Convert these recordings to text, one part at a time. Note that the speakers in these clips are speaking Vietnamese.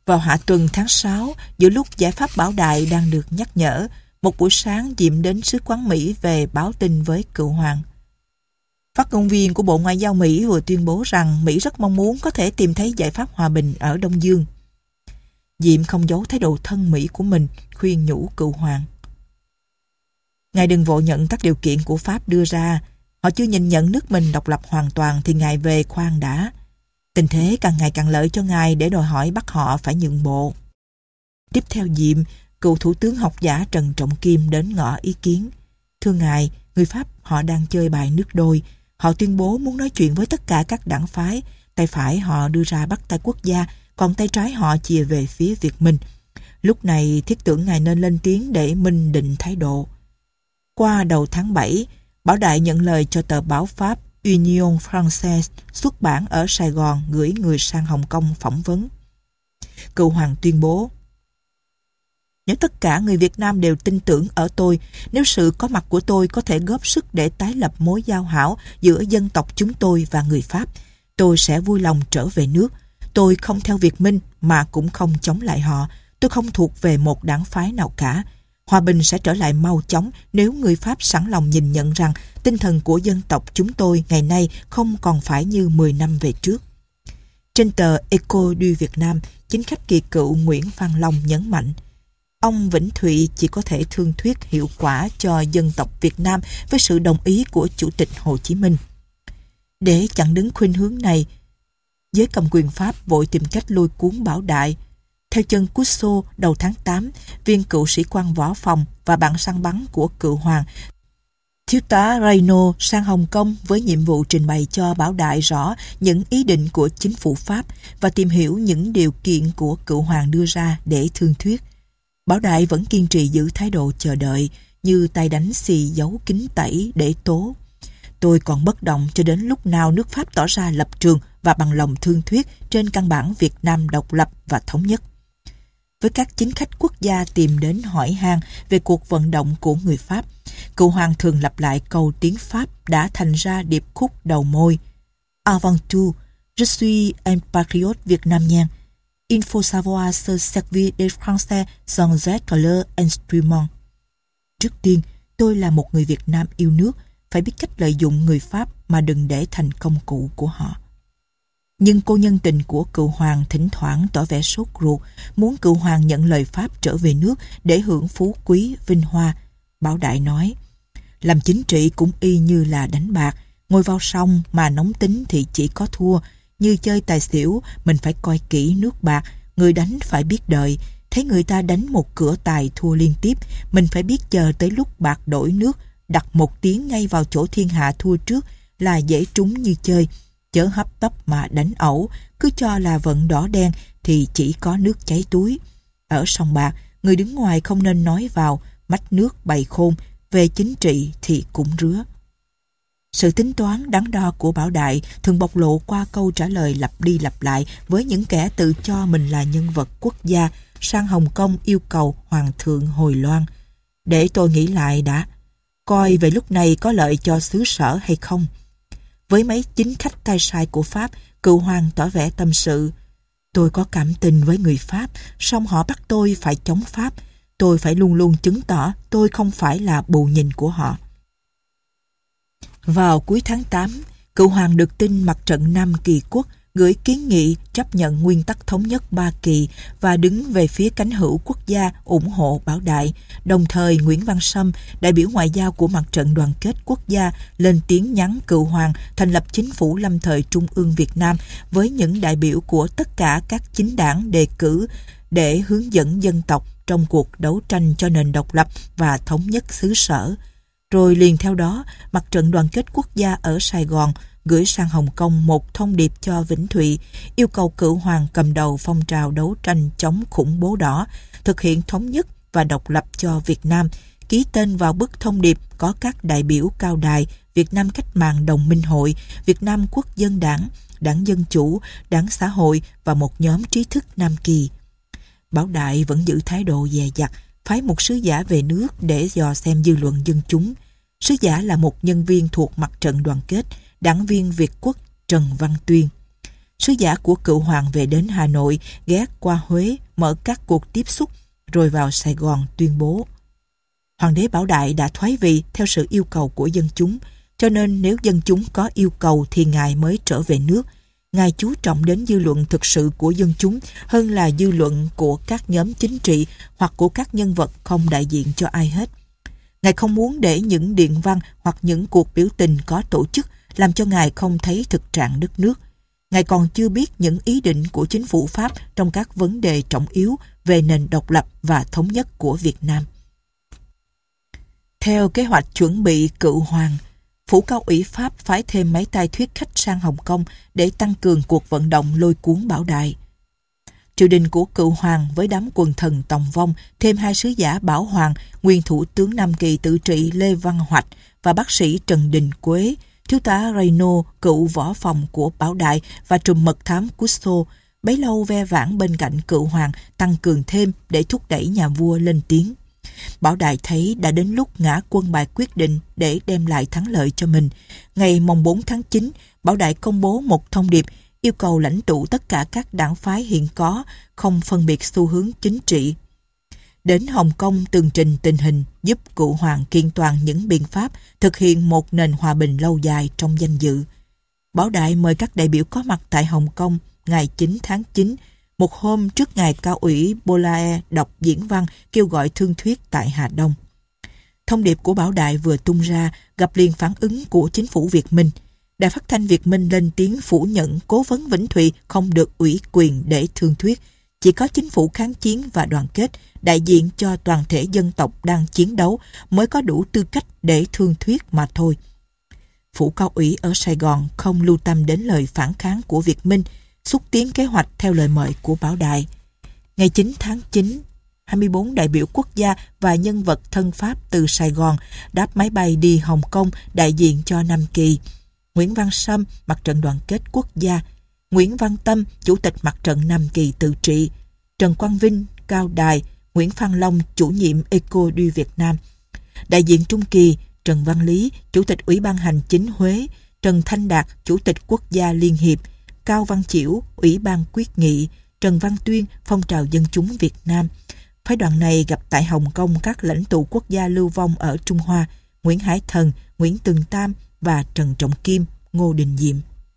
Vào hạ tuần tháng 6, giữa lúc giải pháp Bảo Đại đang được nhắc nhở, một buổi sáng Diệm đến sứ quán Mỹ về báo tin với cựu hoàng. Phát ngôn viên của Bộ Ngoại giao Mỹ vừa tuyên bố rằng Mỹ rất mong muốn có thể tìm thấy giải pháp hòa bình ở Đông Dương. Diệm không giấu thái độ thân Mỹ của mình, khuyên nhủ cựu hoàng. Ngài đừng vội nhận các điều kiện của Pháp đưa ra. Họ chưa nhìn nhận nước mình độc lập hoàn toàn thì ngài về khoan đã. Tình thế càng ngày càng lợi cho ngài để đòi hỏi bắt họ phải nhượng bộ. Tiếp theo Diệm, cựu thủ tướng học giả Trần Trọng Kim đến ngỏ ý kiến. Thưa ngài, người Pháp họ đang chơi bài nước đôi. Họ tuyên bố muốn nói chuyện với tất cả các đảng phái. Tay phải họ đưa ra bắt tay quốc gia, còn tay trái họ chìa về phía Việt Minh. Lúc này thiết tưởng ngài nên lên tiếng để minh định thái độ. Qua đầu tháng 7, Bảo Đại nhận lời cho tờ báo Pháp Union Française xuất bản ở Sài Gòn gửi người sang Hồng Kông phỏng vấn. Cựu hoàng tuyên bố: nếu tất cả người Việt Nam đều tin tưởng ở tôi, nếu sự có mặt của tôi có thể góp sức để tái lập mối giao hảo giữa dân tộc chúng tôi và người Pháp, tôi sẽ vui lòng trở về nước. Tôi không theo Việt Minh mà cũng không chống lại họ. Tôi không thuộc về một đảng phái nào cả. Hòa bình sẽ trở lại mau chóng nếu người Pháp sẵn lòng nhìn nhận rằng tinh thần của dân tộc chúng tôi ngày nay không còn phải như 10 năm về trước. Trên tờ Echo du Việt Nam, chính khách kỳ cựu Nguyễn Phan Long nhấn mạnh: ông Vĩnh Thụy chỉ có thể thương thuyết hiệu quả cho dân tộc Việt Nam với sự đồng ý của Chủ tịch Hồ Chí Minh. Để chặn đứng khuynh hướng này, giới cầm quyền Pháp vội tìm cách lôi cuốn Bảo Đại. Theo chân Cusso, đầu tháng 8, viên cựu sĩ quan võ phòng và bạn săn bắn của cựu hoàng, thiếu tá Reynaud sang Hồng Kông với nhiệm vụ trình bày cho Bảo Đại rõ những ý định của chính phủ Pháp và tìm hiểu những điều kiện của cựu hoàng đưa ra để thương thuyết. Bảo Đại vẫn kiên trì giữ thái độ chờ đợi, như tay đánh xì dấu kính tẩy để tố: tôi còn bất động cho đến lúc nào nước Pháp tỏ ra lập trường và bằng lòng thương thuyết trên căn bản Việt Nam độc lập và thống nhất. Với các chính khách quốc gia tìm đến hỏi han về cuộc vận động của người Pháp, cựu hoàng thường lặp lại câu tiếng Pháp đã thành ra điệp khúc đầu môi: Avant tout, je suis un patriote vietnamien. Il faut savoir se servir des Français sans être leur instrument. Trước tiên, tôi là một người Việt Nam yêu nước, phải biết cách lợi dụng người Pháp mà đừng để thành công cụ của họ. Nhưng cô nhân tình của cựu hoàng thỉnh thoảng tỏ vẻ sốt ruột, muốn cựu hoàng nhận lời Pháp trở về nước để hưởng phú quý, vinh hoa. Bảo Đại nói: làm chính trị cũng y như là đánh bạc, ngồi vào sông mà nóng tính thì chỉ có thua. Như chơi tài xỉu, mình phải coi kỹ nước bạc, người đánh phải biết đợi. Thấy người ta đánh một cửa tài thua liên tiếp, mình phải biết chờ tới lúc bạc đổi nước, đặt một tiếng ngay vào chỗ thiên hạ thua trước là dễ trúng như chơi. Chớ hấp tấp mà đánh ẩu, cứ cho là vận đỏ đen thì chỉ có nước cháy túi. Ở sòng bạc, người đứng ngoài không nên nói vào, mách nước bày khôn, về chính trị thì cũng rứa. Sự tính toán đắn đo của Bảo Đại thường bộc lộ qua câu trả lời lặp đi lặp lại với những kẻ tự cho mình là nhân vật quốc gia sang Hồng Kông yêu cầu Hoàng thượng hồi loan: để tôi nghĩ lại đã, coi về lúc này có lợi cho xứ sở hay không. Với mấy chính khách tay sai của Pháp, cựu hoàng tỏ vẻ tâm sự: tôi có cảm tình với người Pháp, song họ bắt tôi phải chống Pháp. Tôi phải luôn luôn chứng tỏ tôi không phải là bù nhìn của họ. Vào cuối tháng 8, cựu hoàng được tin mặt trận Nam Kỳ Quốc gửi kiến nghị chấp nhận nguyên tắc thống nhất Ba Kỳ và đứng về phía cánh hữu quốc gia ủng hộ Bảo Đại. Đồng thời, Nguyễn Văn Sâm, đại biểu ngoại giao của Mặt trận Đoàn kết Quốc gia, lên tiếng nhắn cựu hoàng thành lập chính phủ lâm thời Trung ương Việt Nam với những đại biểu của tất cả các chính đảng đề cử để hướng dẫn dân tộc trong cuộc đấu tranh cho nền độc lập và thống nhất xứ sở. Rồi liền theo đó, Mặt trận Đoàn kết Quốc gia ở Sài Gòn gửi sang Hồng Kông một thông điệp cho Vĩnh Thụy, yêu cầu cựu hoàng cầm đầu phong trào đấu tranh chống khủng bố đỏ, thực hiện thống nhất và độc lập cho Việt Nam, ký tên vào bức thông điệp có các đại biểu cao đài Việt Nam Cách mạng Đồng minh hội, Việt Nam Quốc dân Đảng, Đảng Dân Chủ, Đảng Xã hội và một nhóm trí thức Nam Kỳ. Bảo Đại vẫn giữ thái độ dè dặt, phái một sứ giả về nước để dò xem dư luận dân chúng. Sứ giả là một nhân viên thuộc Mặt trận Đoàn kết, đảng viên Việt Quốc Trần Văn Tuyên. Sứ giả của cựu hoàng về đến Hà Nội, ghé qua Huế, mở các cuộc tiếp xúc, rồi vào Sài Gòn tuyên bố. Hoàng đế Bảo Đại đã thoái vị theo sự yêu cầu của dân chúng, cho nên nếu dân chúng có yêu cầu thì Ngài mới trở về nước. Ngài chú trọng đến dư luận thực sự của dân chúng hơn là dư luận của các nhóm chính trị hoặc của các nhân vật không đại diện cho ai hết. Ngài không muốn để những điện văn hoặc những cuộc biểu tình có tổ chức làm cho Ngài không thấy thực trạng đất nước. Ngài còn chưa biết những ý định của chính phủ Pháp trong các vấn đề trọng yếu về nền độc lập và thống nhất của Việt Nam. Theo kế hoạch chuẩn bị cựu hoàng, Phủ Cao ủy Pháp phái thêm mấy tay thuyết khách sang Hồng Kông để tăng cường cuộc vận động lôi cuốn Bảo Đại. Triều đình của cựu hoàng với đám quần thần Tòng Vong, thêm 2 sứ giả Bảo Hoàng, nguyên thủ tướng Nam Kỳ tự trị Lê Văn Hoạch và bác sĩ Trần Đình Quế, thiếu tá Reynaud, cựu võ phòng của Bảo Đại và trùm mật thám Cousteau, bấy lâu ve vãn bên cạnh cựu hoàng, tăng cường thêm để thúc đẩy nhà vua lên tiếng. Bảo Đại thấy đã đến lúc ngã quân bài quyết định để đem lại thắng lợi cho mình. Ngày mùng 4 tháng 9, Bảo Đại công bố một thông điệp yêu cầu lãnh tụ tất cả các đảng phái hiện có, không phân biệt xu hướng chính trị, đến Hồng Kông tường trình tình hình, giúp cựu hoàng kiện toàn những biện pháp thực hiện một nền hòa bình lâu dài trong danh dự. Bảo Đại mời các đại biểu có mặt tại Hồng Kông ngày 9 tháng 9, một hôm trước ngày Cao ủy Bollaert đọc diễn văn kêu gọi thương thuyết tại Hà Đông. Thông điệp của Bảo Đại vừa tung ra gặp liền phản ứng của chính phủ Việt Minh. Đài phát thanh Việt Minh lên tiếng phủ nhận Cố vấn Vĩnh Thụy không được ủy quyền để thương thuyết. Chỉ có chính phủ kháng chiến và đoàn kết, đại diện cho toàn thể dân tộc đang chiến đấu mới có đủ tư cách để thương thuyết mà thôi. Phủ Cao ủy ở Sài Gòn không lưu tâm đến lời phản kháng của Việt Minh, xúc tiến kế hoạch theo lời mời của Bảo Đại. Ngày 9 tháng 9, 24 đại biểu quốc gia và nhân vật thân Pháp từ Sài Gòn đáp máy bay đi Hồng Kông đại diện cho Nam Kỳ. Nguyễn Văn Sâm, Mặt trận Đoàn kết Quốc gia, Nguyễn Văn Tâm, Chủ tịch Mặt trận Nam Kỳ tự trị, Trần Quang Vinh, Cao Đài, Nguyễn Phan Long, chủ nhiệm Eco du Việt Nam. Đại diện Trung Kỳ, Trần Văn Lý, Chủ tịch Ủy ban Hành chính Huế, Trần Thanh Đạt, Chủ tịch Quốc gia Liên hiệp, Cao Văn Chiểu, Ủy ban Quyết nghị, Trần Văn Tuyên, Phong trào Dân chúng Việt Nam. Phái đoàn này gặp tại Hồng Kông các lãnh tụ quốc gia lưu vong ở Trung Hoa, Nguyễn Hải Thần, Nguyễn Tường Tam và Trần Trọng Kim, Ngô Đình Diệm.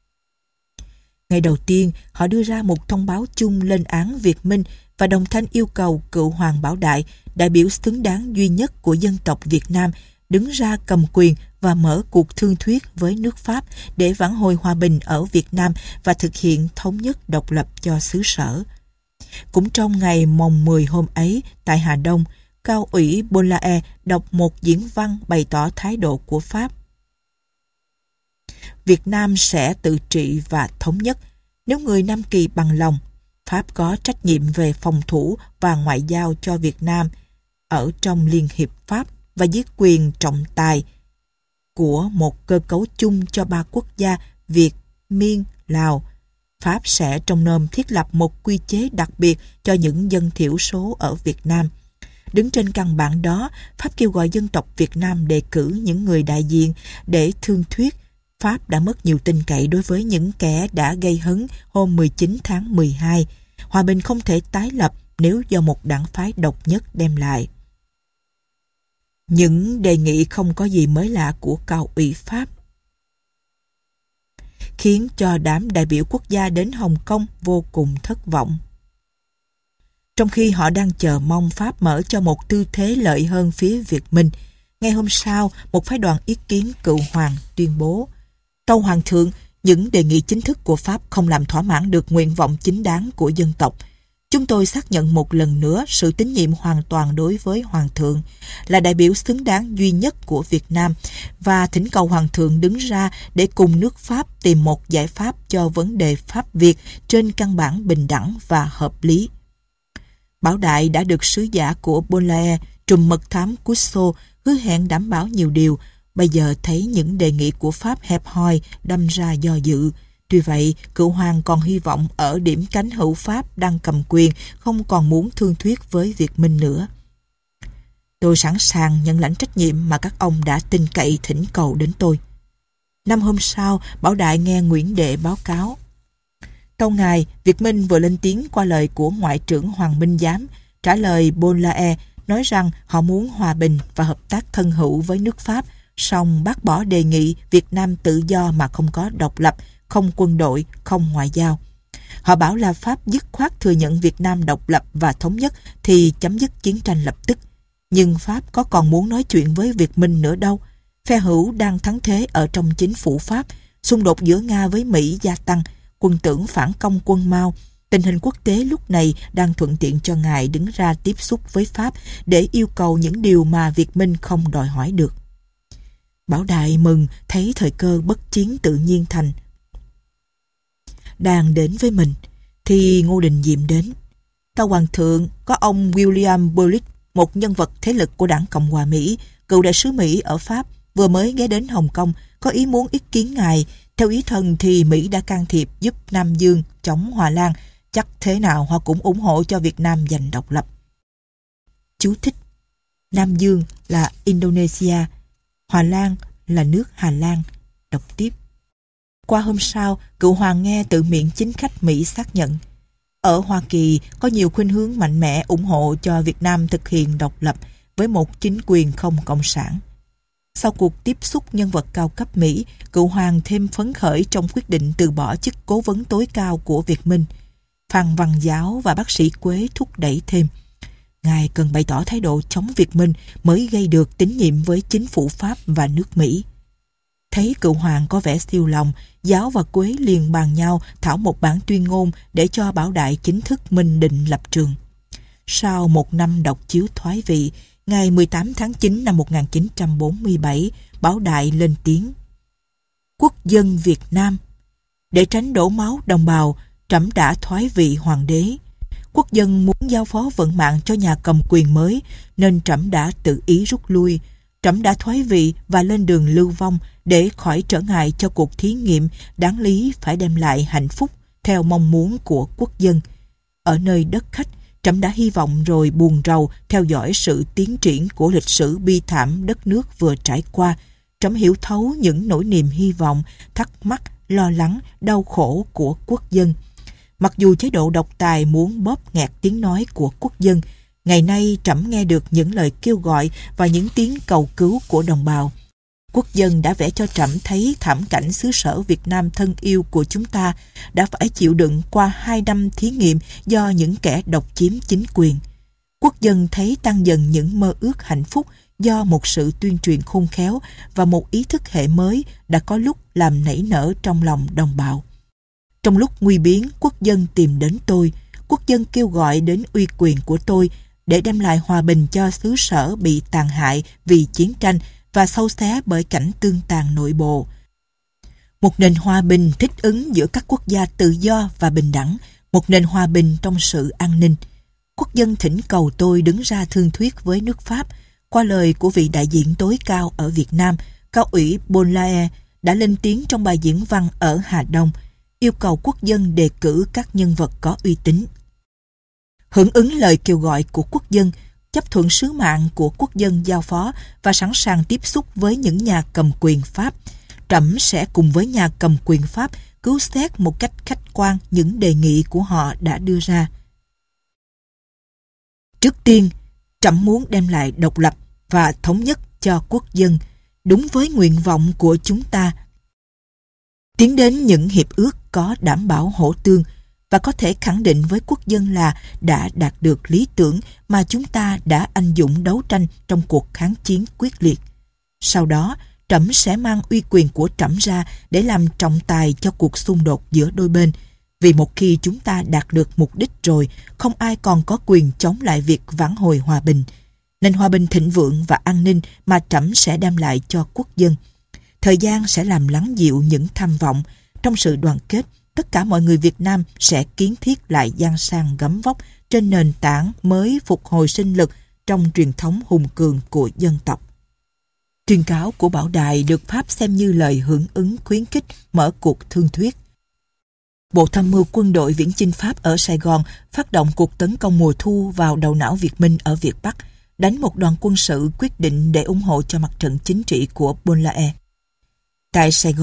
Ngày đầu tiên, họ đưa ra một thông báo chung lên án Việt Minh và đồng thanh yêu cầu cựu hoàng Bảo Đại, đại biểu xứng đáng duy nhất của dân tộc Việt Nam, đứng ra cầm quyền và mở cuộc thương thuyết với nước Pháp để vãn hồi hòa bình ở Việt Nam và thực hiện thống nhất độc lập cho xứ sở. Cũng trong ngày mồng 10 hôm ấy, tại Hà Đông, Cao ủy Bollaert đọc một diễn văn bày tỏ thái độ của Pháp. Việt Nam sẽ tự trị và thống nhất. Nếu người Nam Kỳ bằng lòng, Pháp có trách nhiệm về phòng thủ và ngoại giao cho Việt Nam ở trong Liên hiệp Pháp và dưới quyền trọng tài của một cơ cấu chung cho 3 quốc gia Việt, Miên, Lào. Pháp sẽ trong nôm thiết lập một quy chế đặc biệt cho những dân thiểu số ở Việt Nam. Đứng trên căn bản đó, Pháp kêu gọi dân tộc Việt Nam đề cử những người đại diện để thương thuyết. Pháp đã mất nhiều tin cậy đối với những kẻ đã gây hấn hôm 19 tháng 12. Hòa bình không thể tái lập nếu do một đảng phái độc nhất đem lại. Những đề nghị không có gì mới lạ của Cao ủy Pháp khiến cho đám đại biểu quốc gia đến Hồng Kông vô cùng thất vọng. Trong khi họ đang chờ mong Pháp mở cho một tư thế lợi hơn phía Việt Minh, ngày hôm sau, một phái đoàn ý kiến cựu hoàng tuyên bố: Tâu Hoàng thượng, những đề nghị chính thức của Pháp không làm thỏa mãn được nguyện vọng chính đáng của dân tộc. Chúng tôi xác nhận một lần nữa sự tín nhiệm hoàn toàn đối với Hoàng thượng, là đại biểu xứng đáng duy nhất của Việt Nam, và thỉnh cầu Hoàng thượng đứng ra để cùng nước Pháp tìm một giải pháp cho vấn đề Pháp-Việt trên căn bản bình đẳng và hợp lý. Bảo Đại đã được sứ giả của Bollaert, trùm mật thám Cousteau, hứa hẹn đảm bảo nhiều điều. Bây giờ thấy những đề nghị của Pháp hẹp hòi, đâm ra do dự. Tuy vậy, cựu hoàng còn hy vọng ở điểm cánh hữu Pháp đang cầm quyền không còn muốn thương thuyết với Việt Minh nữa. Tôi sẵn sàng nhận lãnh trách nhiệm mà các ông đã tin cậy thỉnh cầu đến tôi. 5 hôm sau, Bảo Đại nghe Nguyễn Đệ báo cáo: Tâu ngài, Việt Minh vừa lên tiếng qua lời của Ngoại trưởng Hoàng Minh Giám, trả lời Bonlae nói rằng họ muốn hòa bình và hợp tác thân hữu với nước Pháp, song bác bỏ đề nghị Việt Nam tự do mà không có độc lập, không quân đội, không ngoại giao. Họ bảo là Pháp dứt khoát thừa nhận Việt Nam độc lập và thống nhất thì chấm dứt chiến tranh lập tức. Nhưng Pháp có còn muốn nói chuyện với Việt Minh nữa đâu. Phe hữu đang thắng thế ở trong chính phủ Pháp, xung đột giữa Nga với Mỹ gia tăng, quân tưởng phản công quân Mao. Tình hình quốc tế lúc này đang thuận tiện cho ngài đứng ra tiếp xúc với Pháp để yêu cầu những điều mà Việt Minh không đòi hỏi được. Bảo Đại mừng thấy thời cơ bất chiến tự nhiên thành đang đến với mình, thì Ngô Đình Diệm đến. Tâu Hoàng thượng, có ông William Bullitt, một nhân vật thế lực của Đảng Cộng hòa Mỹ, cựu đại sứ Mỹ ở Pháp, vừa mới ghé đến Hồng Kông, có ý muốn ý kiến ngài. Theo ý thần thì Mỹ đã can thiệp giúp Nam Dương chống Hòa Lan, chắc thế nào họ cũng ủng hộ cho Việt Nam giành độc lập. Chú thích: Nam Dương là Indonesia, Hòa Lan là nước Hà Lan. Đọc tiếp. Qua hôm sau, cựu hoàng nghe tự miệng chính khách Mỹ xác nhận. Ở Hoa Kỳ có nhiều khuynh hướng mạnh mẽ ủng hộ cho Việt Nam thực hiện độc lập với một chính quyền không cộng sản. Sau cuộc tiếp xúc nhân vật cao cấp Mỹ, cựu hoàng thêm phấn khởi trong quyết định từ bỏ chức cố vấn tối cao của Việt Minh. Phan Văn Giáo và bác sĩ Quế thúc đẩy thêm. Ngài cần bày tỏ thái độ chống Việt Minh mới gây được tín nhiệm với chính phủ Pháp và nước Mỹ. Thấy cựu hoàng có vẻ siêu lòng, Giáo và Quế liền bàn nhau thảo một bản tuyên ngôn để cho Bảo Đại chính thức minh định lập trường. Sau một năm đọc chiếu thoái vị, ngày 18 tháng 9 năm 1947, Bảo Đại lên tiếng. Quốc dân Việt Nam, để tránh đổ máu đồng bào, trẫm đã thoái vị hoàng đế. Quốc dân muốn giao phó vận mạng cho nhà cầm quyền mới, nên trẫm đã tự ý rút lui. Trẫm đã thoái vị và lên đường lưu vong để khỏi trở ngại cho cuộc thí nghiệm đáng lý phải đem lại hạnh phúc theo mong muốn của quốc dân. Ở nơi đất khách, trẫm đã hy vọng rồi buồn rầu theo dõi sự tiến triển của lịch sử bi thảm đất nước vừa trải qua. Trẫm hiểu thấu những nỗi niềm hy vọng, thắc mắc, lo lắng, đau khổ của quốc dân. Mặc dù chế độ độc tài muốn bóp nghẹt tiếng nói của quốc dân, ngày nay trẫm nghe được những lời kêu gọi và những tiếng cầu cứu của đồng bào. Quốc dân đã vẽ cho trẫm thấy thảm cảnh xứ sở Việt Nam thân yêu của chúng ta đã phải chịu đựng qua 2 năm thí nghiệm do những kẻ độc chiếm chính quyền. Quốc dân thấy tăng dần những mơ ước hạnh phúc do một sự tuyên truyền khôn khéo và một ý thức hệ mới đã có lúc làm nảy nở trong lòng đồng bào. Trong lúc nguy biến, quốc dân tìm đến tôi. Quốc dân kêu gọi đến uy quyền của tôi để đem lại hòa bình cho xứ sở bị tàn hại vì chiến tranh và xâu xé bởi cảnh tương tàn nội bộ. Một nền hòa bình thích ứng giữa các quốc gia tự do và bình đẳng, một nền hòa bình trong sự an ninh. Quốc dân thỉnh cầu tôi đứng ra thương thuyết với nước Pháp. Qua lời của vị đại diện tối cao ở Việt Nam, Cao ủy Bonlae đã lên tiếng trong bài diễn văn ở Hà Đông, yêu cầu quốc dân đề cử các nhân vật có uy tín. Hưởng ứng lời kêu gọi của quốc dân, chấp thuận sứ mạng của quốc dân giao phó và sẵn sàng tiếp xúc với những nhà cầm quyền Pháp, trẫm sẽ cùng với nhà cầm quyền Pháp cứu xét một cách khách quan những đề nghị của họ đã đưa ra. Trước tiên, trẫm muốn đem lại độc lập và thống nhất cho quốc dân, đúng với nguyện vọng của chúng ta. Tiến đến những hiệp ước có đảm bảo hỗ tương và có thể khẳng định với quốc dân là đã đạt được lý tưởng mà chúng ta đã anh dũng đấu tranh trong cuộc kháng chiến quyết liệt. Sau đó, trẫm sẽ mang uy quyền của trẫm ra để làm trọng tài cho cuộc xung đột giữa đôi bên. Vì một khi chúng ta đạt được mục đích rồi, không ai còn có quyền chống lại việc vãn hồi hòa bình. Nền hòa bình thịnh vượng và an ninh mà trẫm sẽ đem lại cho quốc dân. Thời gian sẽ làm lắng dịu những tham vọng. Trong sự đoàn kết, tất cả mọi người Việt Nam sẽ kiến thiết lại Giang Sang gấm vóc trên nền tảng mới phục hồi sinh lực trong truyền thống hùng cường của dân tộc. Tuyên cáo của Bảo Đại được Pháp xem như lời hưởng ứng khuyến khích mở cuộc thương thuyết. Bộ Tham mưu quân đội viễn chinh Pháp ở Sài Gòn phát động cuộc tấn công mùa thu vào đầu não Việt Minh ở Việt Bắc, đánh một đoàn quân sự quyết định để ủng hộ cho mặt trận chính trị của Bonlae. Tại Sài Gòn,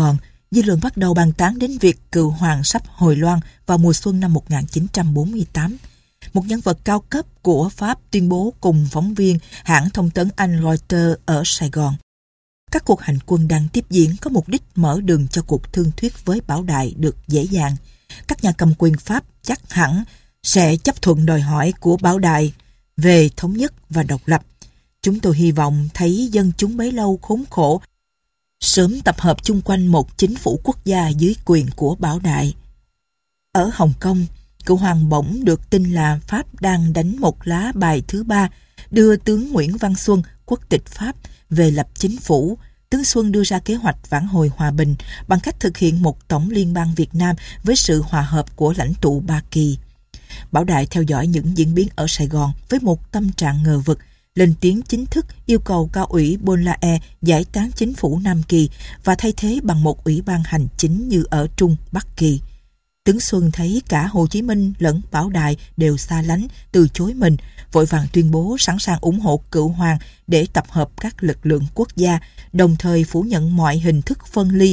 dư luận bắt đầu bàn tán đến việc cựu hoàng sắp hồi loan vào mùa xuân năm 1948. Một nhân vật cao cấp của Pháp tuyên bố cùng phóng viên hãng thông tấn Anh Reuters ở Sài Gòn. Các cuộc hành quân đang tiếp diễn có mục đích mở đường cho cuộc thương thuyết với Bảo Đại được dễ dàng. Các nhà cầm quyền Pháp chắc hẳn sẽ chấp thuận đòi hỏi của Bảo Đại về thống nhất và độc lập. Chúng tôi hy vọng thấy dân chúng bấy lâu khốn khổ sớm tập hợp chung quanh một chính phủ quốc gia dưới quyền của Bảo Đại. Ở Hồng Kông, cựu hoàng bỗng được tin là Pháp đang đánh một lá bài thứ ba, đưa tướng Nguyễn Văn Xuân, quốc tịch Pháp, về lập chính phủ. Tướng Xuân đưa ra kế hoạch vãn hồi hòa bình bằng cách thực hiện một tổng liên bang Việt Nam với sự hòa hợp của lãnh tụ Ba Kỳ. Bảo Đại theo dõi những diễn biến ở Sài Gòn với một tâm trạng ngờ vực, lên tiếng chính thức yêu cầu cao ủy Bôn La E giải tán chính phủ Nam Kỳ và thay thế bằng một ủy ban hành chính như ở Trung Bắc Kỳ. Tướng Xuân thấy cả Hồ Chí Minh lẫn Bảo Đại đều xa lánh, từ chối mình, vội vàng tuyên bố sẵn sàng ủng hộ cựu hoàng để tập hợp các lực lượng quốc gia, đồng thời phủ nhận mọi hình thức phân ly.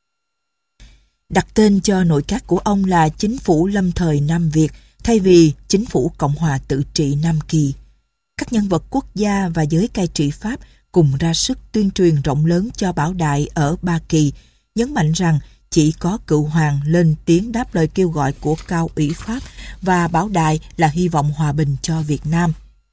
Đặt tên cho nội các của ông là Chính phủ lâm thời Nam Việt thay vì Chính phủ Cộng hòa tự trị Nam Kỳ. Các nhân vật quốc gia và giới cai trị Pháp cùng ra sức tuyên truyền rộng lớn cho Bảo Đại ở Ba Kỳ, nhấn mạnh rằng chỉ có cựu hoàng lên tiếng đáp lời kêu gọi của cao ủy Pháp và Bảo Đại là hy vọng hòa bình cho Việt Nam.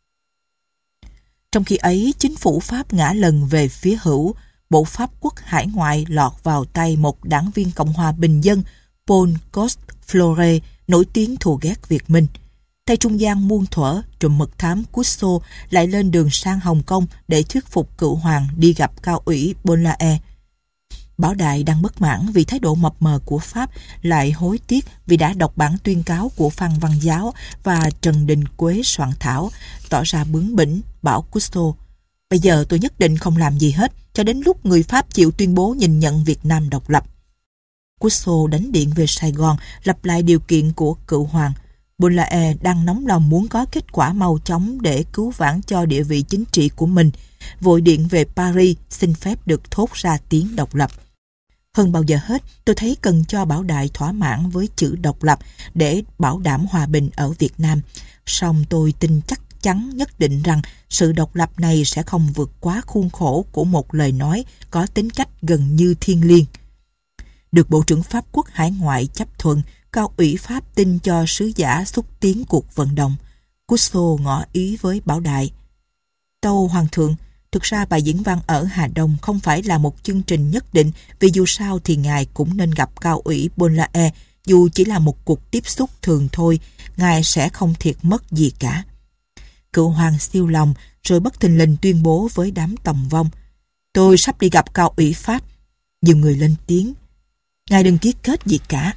Trong khi ấy, chính phủ Pháp ngã lần về phía hữu, bộ Pháp quốc hải ngoại lọt vào tay một đảng viên Cộng hòa Bình dân, Paul Costes-Flores, nổi tiếng thù ghét Việt Minh. Tay trung gian muôn thuở, trùm mật thám Cusso lại lên đường sang Hồng Kông để thuyết phục cựu hoàng đi gặp cao ủy Bôn La E. Bảo Đại đang bất mãn vì thái độ mập mờ của Pháp, lại hối tiếc vì đã đọc bản tuyên cáo của Phan Văn Giáo và Trần Đình Quế soạn thảo, tỏ ra bướng bỉnh, bảo Cusso: "Bây giờ tôi nhất định không làm gì hết cho đến lúc người Pháp chịu tuyên bố nhìn nhận Việt Nam độc lập." Cusso đánh điện về Sài Gòn lặp lại điều kiện của cựu hoàng. Bôn La E đang nóng lòng muốn có kết quả mau chóng để cứu vãn cho địa vị chính trị của mình, vội điện về Paris xin phép được thốt ra tiếng độc lập. Hơn bao giờ hết, tôi thấy cần cho Bảo Đại thỏa mãn với chữ độc lập để bảo đảm hòa bình ở Việt Nam. Song tôi tin chắc chắn nhất định rằng sự độc lập này sẽ không vượt quá khuôn khổ của một lời nói có tính cách gần như thiêng liêng. Được Bộ trưởng Pháp quốc hải ngoại chấp thuận, cao ủy Pháp tin cho sứ giả xúc tiến cuộc vận động. Cusso ngỏ ý với Bảo Đại: "Tâu Hoàng thượng, thực ra bài diễn văn ở Hà Đông không phải là một chương trình nhất định, vì dù sao thì ngài cũng nên gặp cao ủy Bôn La E, dù chỉ là một cuộc tiếp xúc thường thôi, ngài sẽ không thiệt mất gì cả." Cựu hoàng siêu lòng, rồi bất thình lình tuyên bố với đám tòng vong: "Tôi sắp đi gặp cao ủy Pháp." Nhiều người lên tiếng: "Ngài đừng ký kết gì cả."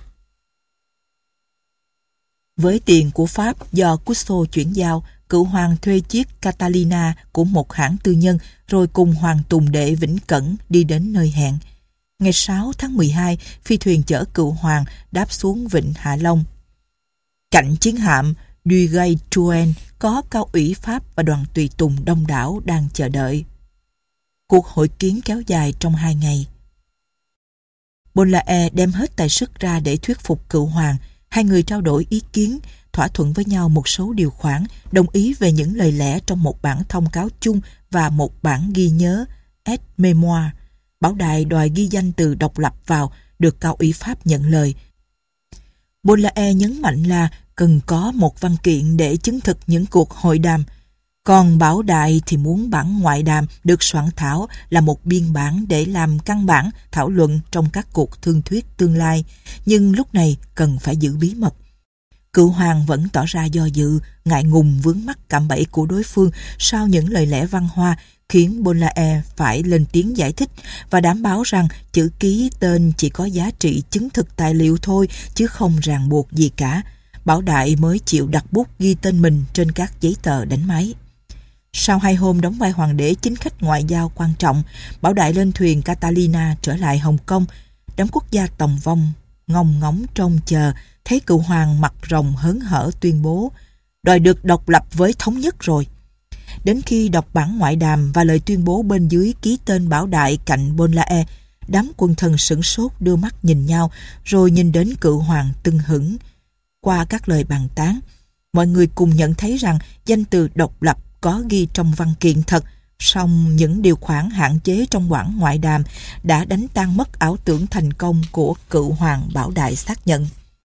Với tiền của Pháp do Cusso chuyển giao, cựu hoàng thuê chiếc Catalina của một hãng tư nhân, rồi cùng Hoàng Tùng Đệ Vĩnh Cẩn đi đến nơi hẹn. Ngày 6 tháng 12, phi thuyền chở cựu hoàng đáp xuống vịnh Hạ Long. Cạnh chiến hạm Duguay-Trouin có cao ủy Pháp và đoàn tùy tùng đông đảo đang chờ đợi. Cuộc hội kiến kéo dài trong 2 ngày. Bôn La E đem hết tài sức ra để thuyết phục cựu hoàng. Hai người trao đổi ý kiến, thỏa thuận với nhau một số điều khoản, đồng ý về những lời lẽ trong một bản thông cáo chung và một bản ghi nhớ aide-mémoire. Bảo Đại đòi ghi danh từ độc lập vào, được cao ủy Pháp nhận lời. Bôn La E nhấn mạnh là cần có một văn kiện để chứng thực những cuộc hội đàm. Còn Bảo Đại thì muốn bản ngoại đàm được soạn thảo là một biên bản để làm căn bản thảo luận trong các cuộc thương thuyết tương lai, nhưng lúc này cần phải giữ bí mật. Cựu hoàng vẫn tỏ ra do dự, ngại ngùng vướng mắc cạm bẫy của đối phương sau những lời lẽ văn hoa, khiến Bôn La E phải lên tiếng giải thích và đảm bảo rằng chữ ký tên chỉ có giá trị chứng thực tài liệu thôi, chứ không ràng buộc gì cả. Bảo Đại mới chịu đặt bút ghi tên mình trên các giấy tờ đánh máy. Sau 2 hôm đóng vai hoàng đế chính khách ngoại giao quan trọng, Bảo Đại lên thuyền Catalina trở lại Hồng Kông. Đám quốc gia tòng vong ngóng ngóng trông chờ, thấy cựu hoàng mặt rồng hớn hở tuyên bố đòi được độc lập với thống nhất rồi. Đến khi đọc bản ngoại đàm và lời tuyên bố bên dưới ký tên Bảo Đại cạnh Bôn La E, Đám quân thần sửng sốt đưa mắt nhìn nhau, rồi nhìn đến cựu hoàng tưng hửng. Qua các lời bàn tán, mọi người cùng nhận thấy rằng danh từ độc lập có ghi trong văn kiện thật, song những điều khoản hạn chế trong bản ngoại đàm đã đánh tan mất ảo tưởng thành công của cựu hoàng Bảo Đại xác nhận.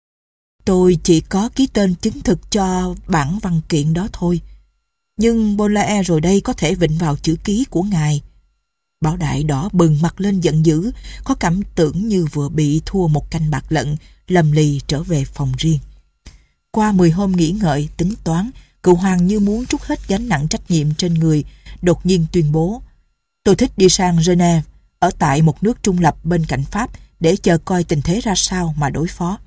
Tôi chỉ có ký tên chứng thực cho bản văn kiện đó thôi. Nhưng Bolae rồi đây có thể vịnh vào chữ ký của ngài. Bảo Đại đỏ bừng mặt lên giận dữ, có cảm tưởng như vừa bị thua một canh bạc lận, lầm lì trở về phòng riêng. Qua 10 hôm nghỉ ngợi, tính toán, cựu hoàng như muốn trút hết gánh nặng trách nhiệm trên người, đột nhiên tuyên bố: tôi thích đi sang Geneva, ở tại một nước trung lập bên cạnh Pháp để chờ coi tình thế ra sao mà đối phó.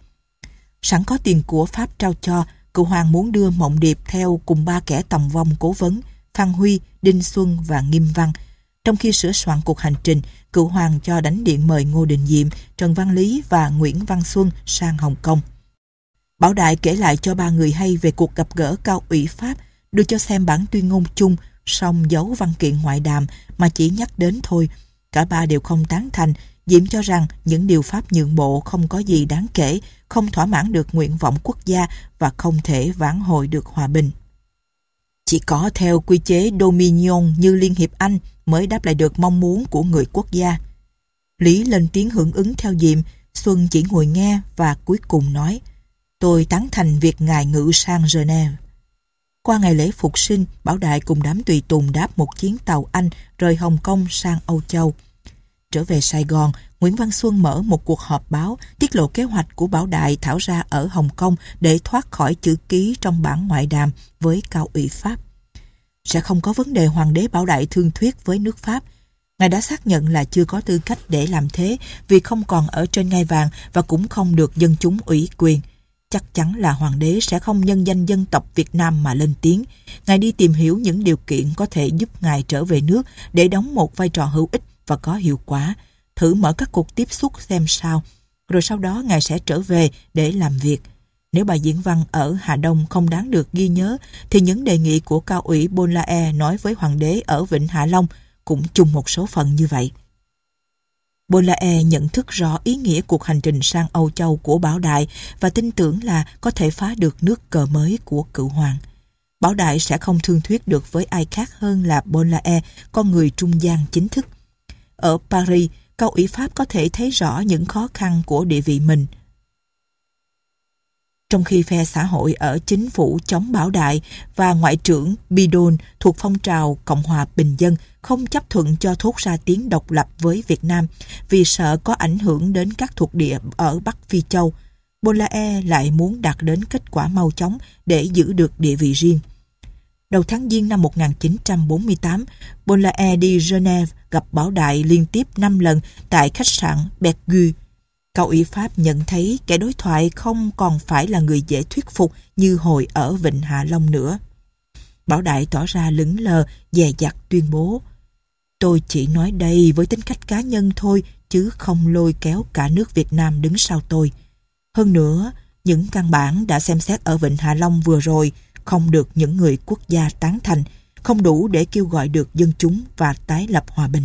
Sẵn có tiền của Pháp trao cho, cựu hoàng muốn đưa Mộng Điệp theo cùng 3 kẻ tòng vong cố vấn, Phan Huy, Đinh Xuân và Nghiêm Văn. Trong khi sửa soạn cuộc hành trình, cựu hoàng cho đánh điện mời Ngô Đình Diệm, Trần Văn Lý và Nguyễn Văn Xuân sang Hồng Kông. Bảo Đại kể lại cho 3 người hay về cuộc gặp gỡ cao ủy Pháp, đưa cho xem bản tuyên ngôn chung, song giấu văn kiện ngoại đàm mà chỉ nhắc đến thôi. Cả 3 đều không tán thành. Diệm cho rằng những điều Pháp nhượng bộ không có gì đáng kể, không thỏa mãn được nguyện vọng quốc gia và không thể vãn hồi được hòa bình. Chỉ có theo quy chế Dominion như Liên hiệp Anh mới đáp lại được mong muốn của người quốc gia. Lý lên tiếng hưởng ứng theo Diệm, Xuân chỉ ngồi nghe và cuối cùng nói: tôi tán thành việc ngài ngự sang Geneva. Qua ngày lễ Phục sinh, Bảo Đại cùng đám tùy tùng đáp một chuyến tàu Anh rời Hồng Kông sang Âu Châu. Trở về Sài Gòn, Nguyễn Văn Xuân mở một cuộc họp báo tiết lộ kế hoạch của Bảo Đại thảo ra ở Hồng Kông để thoát khỏi chữ ký trong bản ngoại đàm với cao ủy Pháp. Sẽ không có vấn đề hoàng đế Bảo Đại thương thuyết với nước Pháp. Ngài đã xác nhận là chưa có tư cách để làm thế vì không còn ở trên ngai vàng và cũng không được dân chúng ủy quyền. Chắc chắn là hoàng đế sẽ không nhân danh dân tộc Việt Nam mà lên tiếng. Ngài đi tìm hiểu những điều kiện có thể giúp ngài trở về nước để đóng một vai trò hữu ích và có hiệu quả, thử mở các cuộc tiếp xúc xem sao, rồi sau đó ngài sẽ trở về để làm việc. Nếu bài diễn văn ở Hà Đông không đáng được ghi nhớ, thì những đề nghị của cao ủy Bolae nói với hoàng đế ở Vịnh Hạ Long cũng chung một số phần như vậy. Bolae nhận thức rõ ý nghĩa cuộc hành trình sang Âu Châu của Bảo Đại và tin tưởng là có thể phá được nước cờ mới của cựu hoàng. Bảo Đại sẽ không thương thuyết được với ai khác hơn là Bolae, con người trung gian chính thức. Ở Paris, cao ủy Pháp có thể thấy rõ những khó khăn của địa vị mình. Trong khi phe xã hội ở chính phủ chống Bảo Đại và Ngoại trưởng Bidon thuộc phong trào Cộng hòa Bình dân không chấp thuận cho thốt ra tiếng độc lập với Việt Nam vì sợ có ảnh hưởng đến các thuộc địa ở Bắc Phi Châu, Bolae lại muốn đạt đến kết quả mau chóng để giữ được địa vị riêng. Đầu tháng Giêng năm 1948, Bolae đi Geneva gặp Bảo Đại liên tiếp 5 lần tại khách sạn Bergue. Cao ủy Pháp nhận thấy kẻ đối thoại không còn phải là người dễ thuyết phục như hồi ở Vịnh Hạ Long nữa. Bảo Đại tỏ ra lững lờ, dè dặt tuyên bố: tôi chỉ nói đây với tính cách cá nhân thôi, chứ không lôi kéo cả nước Việt Nam đứng sau tôi. Hơn nữa, những căn bản đã xem xét ở Vịnh Hạ Long vừa rồi không được những người quốc gia tán thành, không đủ để kêu gọi được dân chúng và tái lập hòa bình.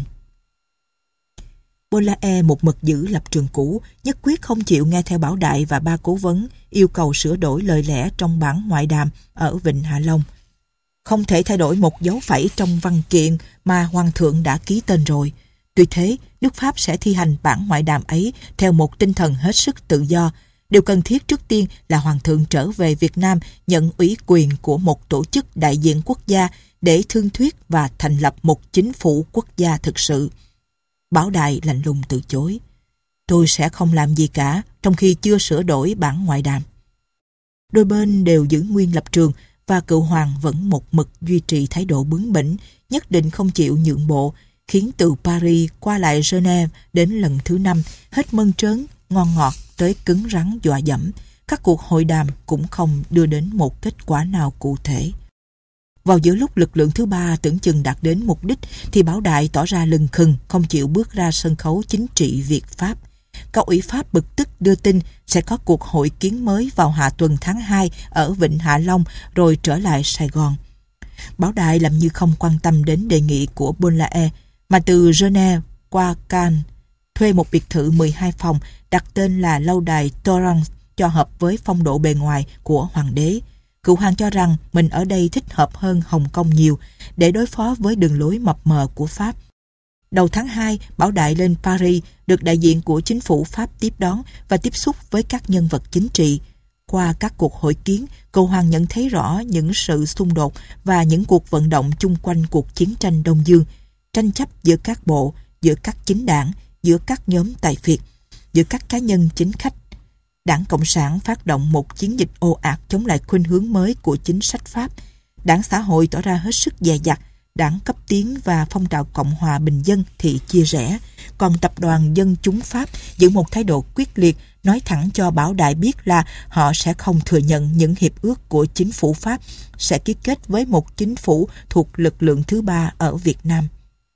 Bolae một mực giữ lập trường cũ, nhất quyết không chịu nghe theo Bảo Đại và 3 cố vấn yêu cầu sửa đổi lời lẽ trong bản ngoại đàm ở Vịnh Hạ Long. Không thể thay đổi một dấu phẩy trong văn kiện mà Hoàng thượng đã ký tên rồi. Tuy thế, nước Pháp sẽ thi hành bản ngoại đàm ấy theo một tinh thần hết sức tự do. Điều cần thiết trước tiên là Hoàng thượng trở về Việt Nam nhận ủy quyền của một tổ chức đại diện quốc gia để thương thuyết và thành lập một chính phủ quốc gia thực sự. Bảo Đại lạnh lùng từ chối: tôi sẽ không làm gì cả trong khi chưa sửa đổi bản ngoại đàm. Đôi bên đều giữ nguyên lập trường và cựu hoàng vẫn một mực duy trì thái độ bướng bỉnh, nhất định không chịu nhượng bộ, khiến từ Paris qua lại Geneva đến lần thứ 5, hết mơn trớn, ngon ngọt tới cứng rắn dọa dẫm, các cuộc hội đàm cũng không đưa đến một kết quả nào cụ thể. Vào giữa lúc lực lượng thứ 3 tưởng chừng đạt đến mục đích thì Bảo Đại tỏ ra lừng khừng, không chịu bước ra sân khấu chính trị Việt-Pháp. Cao ủy Pháp bực tức đưa tin sẽ có cuộc hội kiến mới vào hạ tuần tháng 2 ở Vịnh Hạ Long rồi trở lại Sài Gòn. Bảo Đại làm như không quan tâm đến đề nghị của Bolae, mà từ Geneva qua Cannes thuê một biệt thự 12 phòng đặt tên là lâu đài Torrance cho hợp với phong độ bề ngoài của hoàng đế. Cựu hoàng cho rằng mình ở đây thích hợp hơn Hồng Kông nhiều để đối phó với đường lối mập mờ của Pháp. Đầu tháng 2, Bảo Đại lên Paris, được đại diện của chính phủ Pháp tiếp đón và tiếp xúc với các nhân vật chính trị. Qua các cuộc hội kiến, cựu hoàng nhận thấy rõ những sự xung đột và những cuộc vận động chung quanh cuộc chiến tranh Đông Dương, tranh chấp giữa các bộ, giữa các chính đảng, giữa các nhóm tài phiệt, giữa các cá nhân chính khách. Đảng Cộng sản phát động một chiến dịch ồ ạt chống lại khuynh hướng mới của chính sách Pháp. Đảng Xã hội tỏ ra hết sức dè dặt, đảng cấp tiến và phong trào Cộng hòa Bình dân thì chia rẽ, còn tập đoàn Dân chúng Pháp giữ một thái độ quyết liệt, nói thẳng cho Bảo Đại biết là họ sẽ không thừa nhận những hiệp ước của chính phủ Pháp sẽ ký kết với một chính phủ thuộc lực lượng thứ ba ở Việt Nam.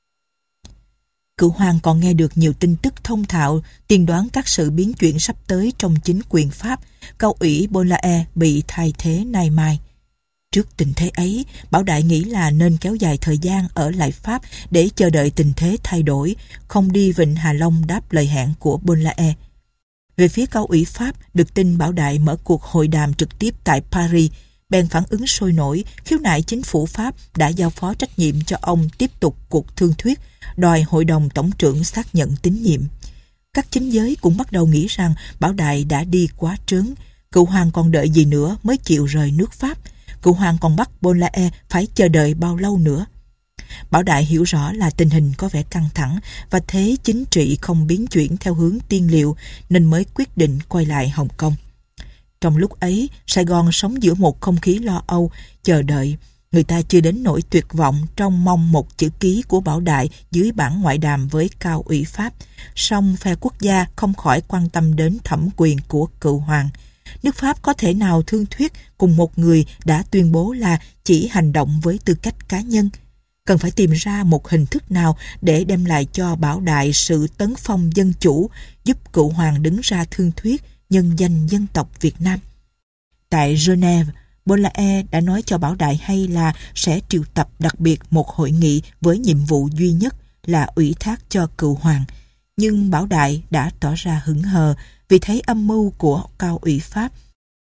Cựu hoàng còn nghe được nhiều tin tức thông thạo, tiên đoán các sự biến chuyển sắp tới trong chính quyền Pháp. Cao ủy Bollaert bị thay thế nay mai. Trước tình thế ấy, Bảo Đại nghĩ là nên kéo dài thời gian ở lại Pháp để chờ đợi tình thế thay đổi, không đi Vịnh Hạ Long đáp lời hẹn của Bollaert. Về phía cao ủy Pháp, được tin Bảo Đại mở cuộc hội đàm trực tiếp tại Paris, bèn phản ứng sôi nổi, khiếu nại chính phủ Pháp đã giao phó trách nhiệm cho ông tiếp tục cuộc thương thuyết, đòi hội đồng tổng trưởng xác nhận tín nhiệm. Các chính giới cũng bắt đầu nghĩ rằng Bảo Đại đã đi quá trớn, cựu hoàng còn đợi gì nữa mới chịu rời nước Pháp, cựu hoàng còn bắt Bollaert phải chờ đợi bao lâu nữa. Bảo Đại hiểu rõ là tình hình có vẻ căng thẳng và thế chính trị không biến chuyển theo hướng tiên liệu nên mới quyết định quay lại Hồng Kông. Trong lúc ấy, Sài Gòn sống giữa một không khí lo âu, chờ đợi. Người ta chưa đến nỗi tuyệt vọng trong mong một chữ ký của Bảo Đại dưới bản ngoại đàm với cao ủy Pháp. Song phe quốc gia không khỏi quan tâm đến thẩm quyền của cựu hoàng. Nước Pháp có thể nào thương thuyết cùng một người đã tuyên bố là chỉ hành động với tư cách cá nhân? Cần phải tìm ra một hình thức nào để đem lại cho Bảo Đại sự tấn phong dân chủ, giúp cựu hoàng đứng ra thương thuyết nhân danh dân tộc Việt Nam. Tại Geneva, Bollaert đã nói cho Bảo Đại hay là sẽ triệu tập đặc biệt một hội nghị với nhiệm vụ duy nhất là ủy thác cho cựu hoàng. Nhưng Bảo Đại đã tỏ ra hững hờ vì thấy âm mưu của cao ủy Pháp.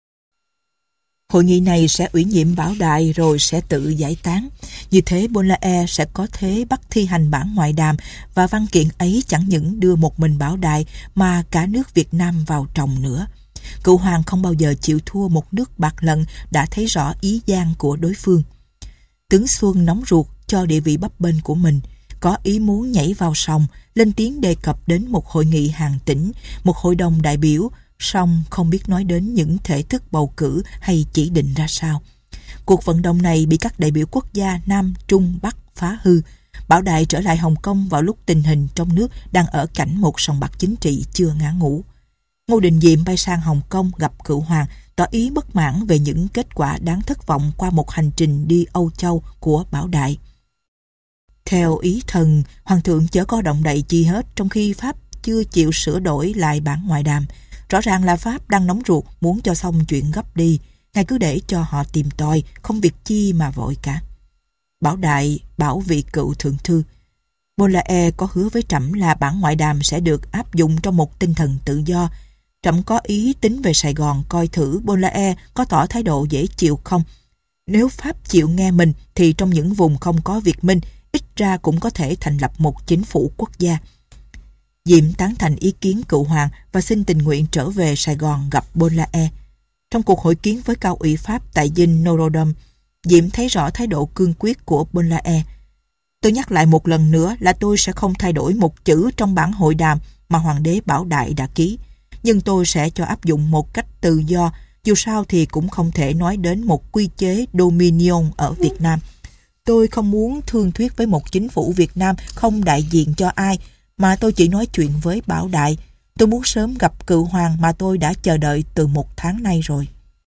Hội nghị này sẽ ủy nhiệm Bảo Đại rồi sẽ tự giải tán. Như thế Bollaert sẽ có thế bắt thi hành bản ngoại đàm và văn kiện ấy chẳng những đưa một mình Bảo Đại mà cả nước Việt Nam vào tròng nữa. Cựu hoàng không bao giờ chịu thua một nước bạc lần đã thấy rõ ý gian của đối phương. Tướng Xuân nóng ruột cho địa vị bấp bênh của mình, có ý muốn nhảy vào sòng, lên tiếng đề cập đến một hội nghị hàng tỉnh, một hội đồng đại biểu, song không biết nói đến những thể thức bầu cử hay chỉ định ra sao. Cuộc vận động này bị các đại biểu quốc gia Nam, Trung, Bắc phá hư. Bảo Đại trở lại Hồng Kông vào lúc tình hình trong nước đang ở cảnh một sòng bạc chính trị chưa ngã ngũ. Ngô Đình Diệm bay sang Hồng Kông gặp cựu hoàng, tỏ ý bất mãn về những kết quả đáng thất vọng qua một hành trình đi Âu Châu của Bảo Đại. Theo ý thần, hoàng thượng chớ có động đậy chi hết trong khi Pháp chưa chịu sửa đổi lại bản ngoại đàm. Rõ ràng là Pháp đang nóng ruột muốn cho xong chuyện gấp đi, ngài cứ để cho họ tìm tòi, không việc chi mà vội cả. Bảo Đại bảo vị cựu thượng thư, Bollaert có hứa với trẫm là bản ngoại đàm sẽ được áp dụng trong một tinh thần tự do. Trẫm có ý tính về Sài Gòn coi thử Bollaert có tỏ thái độ dễ chịu không. Nếu Pháp chịu nghe mình thì trong những vùng không có Việt Minh, ít ra cũng có thể thành lập một chính phủ quốc gia. Diệm tán thành ý kiến cựu hoàng và xin tình nguyện trở về Sài Gòn gặp Bollaert. Trong cuộc hội kiến với cao ủy Pháp tại dinh Norodom, Diệm thấy rõ thái độ cương quyết của Bollaert. Tôi nhắc lại một lần nữa là tôi sẽ không thay đổi một chữ trong bản hội đàm mà Hoàng đế Bảo Đại đã ký, nhưng tôi sẽ cho áp dụng một cách tự do, dù sao thì cũng không thể nói đến một quy chế Dominion ở Việt Nam. Tôi không muốn thương thuyết với một chính phủ Việt Nam không đại diện cho ai, mà tôi chỉ nói chuyện với Bảo Đại. Tôi muốn sớm gặp cựu hoàng mà tôi đã chờ đợi từ 1 tháng nay rồi.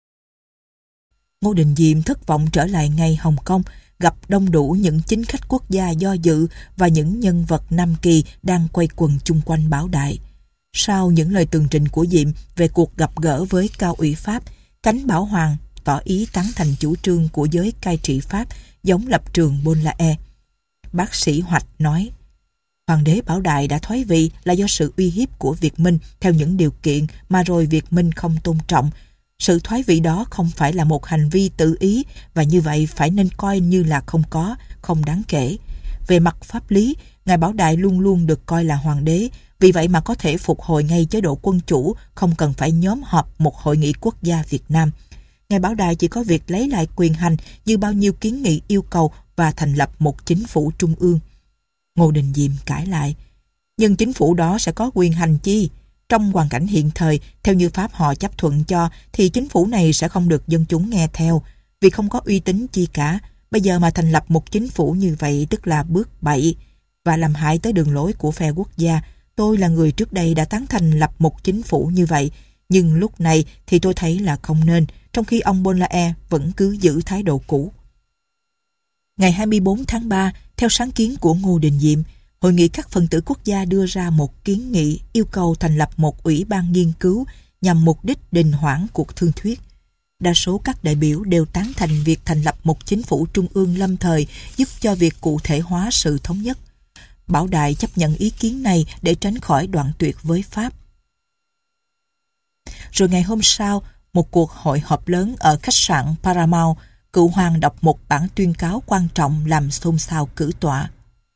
Ngô Đình Diệm thất vọng trở lại ngay Hồng Kông, gặp đông đủ những chính khách quốc gia do dự và những nhân vật Nam Kỳ đang quay quần chung quanh Bảo Đại. Sau những lời tường trình của Diệm về cuộc gặp gỡ với cao ủy Pháp, cánh Bảo Hoàng tỏ ý tán thành chủ trương của giới cai trị Pháp giống lập trường Bollaert. Bác sĩ Hoạch nói, Hoàng đế Bảo Đại đã thoái vị là do sự uy hiếp của Việt Minh theo những điều kiện mà rồi Việt Minh không tôn trọng. Sự thoái vị đó không phải là một hành vi tự ý và như vậy phải nên coi như là không đáng kể. Về mặt pháp lý, Ngài Bảo Đại luôn luôn được coi là hoàng đế, vì vậy mà có thể phục hồi ngay chế độ quân chủ, không cần phải nhóm họp một hội nghị quốc gia Việt Nam. Ngài Bảo Đại chỉ có việc lấy lại quyền hành như bao nhiêu kiến nghị yêu cầu và thành lập một chính phủ trung ương. Ngô Đình Diệm cãi lại, nhưng chính phủ đó sẽ có quyền hành chi? Trong hoàn cảnh hiện thời, theo như pháp họ chấp thuận cho, thì chính phủ này sẽ không được dân chúng nghe theo, vì không có uy tín chi cả. Bây giờ mà thành lập một chính phủ như vậy tức là bước bậy và làm hại tới đường lối của phe quốc gia. Tôi là người trước đây đã tán thành lập một chính phủ như vậy, nhưng lúc này thì tôi thấy là không nên, trong khi ông Bollaert vẫn cứ giữ thái độ cũ. Ngày 24 tháng 3, theo sáng kiến của Ngô Đình Diệm, Hội nghị các phần tử quốc gia đưa ra một kiến nghị yêu cầu thành lập một ủy ban nghiên cứu nhằm mục đích đình hoãn cuộc thương thuyết. Đa số các đại biểu đều tán thành việc thành lập một chính phủ trung ương lâm thời giúp cho việc cụ thể hóa sự thống nhất. Bảo Đại chấp nhận ý kiến này để tránh khỏi đoạn tuyệt với Pháp. Rồi ngày hôm sau, một cuộc hội họp lớn ở khách sạn Paramount, cựu hoàng đọc một bản tuyên cáo quan trọng làm xôn xao cử tọa.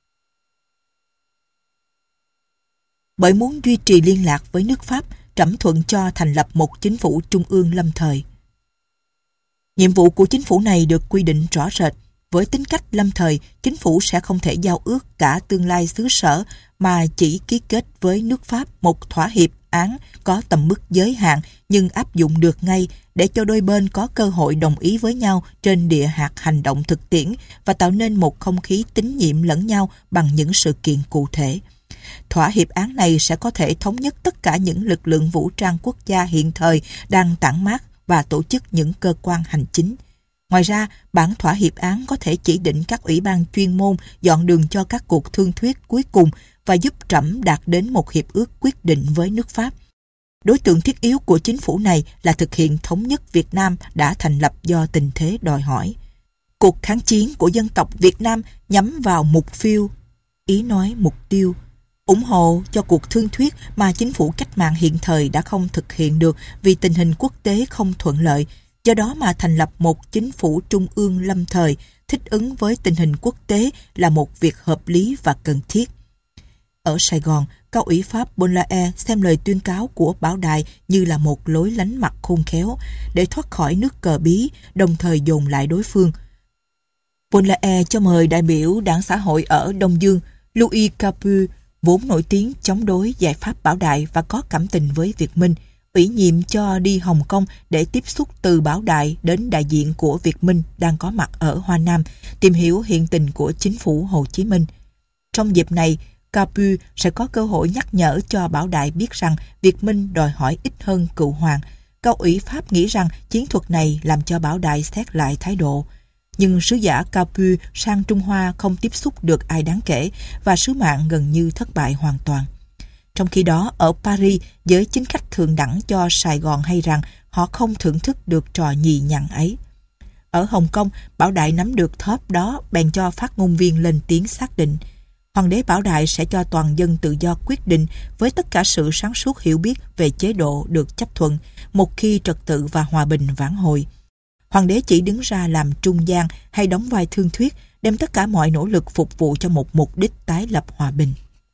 Bởi muốn duy trì liên lạc với nước Pháp, trẫm thuận cho thành lập một chính phủ trung ương lâm thời. Nhiệm vụ của chính phủ này được quy định rõ rệt. Với tính cách lâm thời, chính phủ sẽ không thể giao ước cả tương lai xứ sở mà chỉ ký kết với nước Pháp một thỏa hiệp án có tầm mức giới hạn nhưng áp dụng được ngay để cho đôi bên có cơ hội đồng ý với nhau trên địa hạt hành động thực tiễn và tạo nên một không khí tín nhiệm lẫn nhau bằng những sự kiện cụ thể. Thỏa hiệp án này sẽ có thể thống nhất tất cả những lực lượng vũ trang quốc gia hiện thời đang tản mát và tổ chức những cơ quan hành chính. Ngoài ra, bản thỏa hiệp án có thể chỉ định các ủy ban chuyên môn dọn đường cho các cuộc thương thuyết cuối cùng và giúp trẫm đạt đến một hiệp ước quyết định với nước Pháp. Đối tượng thiết yếu của chính phủ này là thực hiện thống nhất Việt Nam đã thành lập do tình thế đòi hỏi. Cuộc kháng chiến của dân tộc Việt Nam nhắm vào mục tiêu, ý nói mục tiêu, ủng hộ cho cuộc thương thuyết mà chính phủ cách mạng hiện thời đã không thực hiện được vì tình hình quốc tế không thuận lợi. Do đó mà thành lập một chính phủ trung ương lâm thời thích ứng với tình hình quốc tế là một việc hợp lý và cần thiết. Ở Sài Gòn, cao ủy Pháp Bollaert xem lời tuyên cáo của Bảo Đại như là một lối lánh mặt khôn khéo để thoát khỏi nước cờ bí, đồng thời dồn lại đối phương. Bollaert cho mời đại biểu Đảng Xã hội ở Đông Dương, Louis Capu, vốn nổi tiếng chống đối giải pháp Bảo Đại và có cảm tình với Việt Minh, ủy nhiệm cho đi Hồng Kông để tiếp xúc từ Bảo Đại đến đại diện của Việt Minh đang có mặt ở Hoa Nam, tìm hiểu hiện tình của chính phủ Hồ Chí Minh. Trong dịp này, Capu sẽ có cơ hội nhắc nhở cho Bảo Đại biết rằng Việt Minh đòi hỏi ít hơn cựu hoàng. Cao ủy Pháp nghĩ rằng chiến thuật này làm cho Bảo Đại xét lại thái độ. Nhưng sứ giả Capu sang Trung Hoa không tiếp xúc được ai đáng kể và sứ mạng gần như thất bại hoàn toàn. Trong khi đó, ở Paris, giới chính khách thượng đẳng cho Sài Gòn hay rằng họ không thưởng thức được trò nhì nhặn ấy. Ở Hồng Kông, Bảo Đại nắm được thóp đó bèn cho phát ngôn viên lên tiếng xác định. Hoàng đế Bảo Đại sẽ cho toàn dân tự do quyết định với tất cả sự sáng suốt hiểu biết về chế độ được chấp thuận một khi trật tự và hòa bình vãn hồi. Hoàng đế chỉ đứng ra làm trung gian hay đóng vai thương thuyết, đem tất cả mọi nỗ lực phục vụ cho một mục đích tái lập hòa bình.